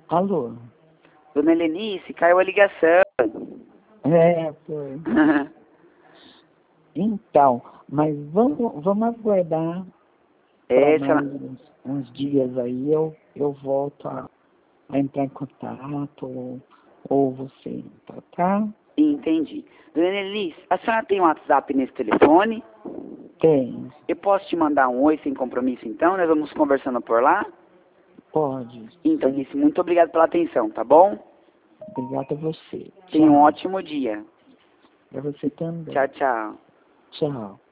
Alô? Dona Helenice, caiu a ligação. Foi. Então, mas vamos aguardar para Senhora... mais uns dias aí, eu volto a entrar em contato, ou você, tá? Entendi. Dona Helenice, a senhora tem um WhatsApp nesse telefone? Tem, Eu posso te mandar um oi sem compromisso, então? Nós vamos conversando por lá? pode. Então, Helenice, muito obrigado pela atenção, tá bom? Obrigada a você. Tenha um Tchau. ótimo dia. Para você também. Tchau, tchau. Tchau.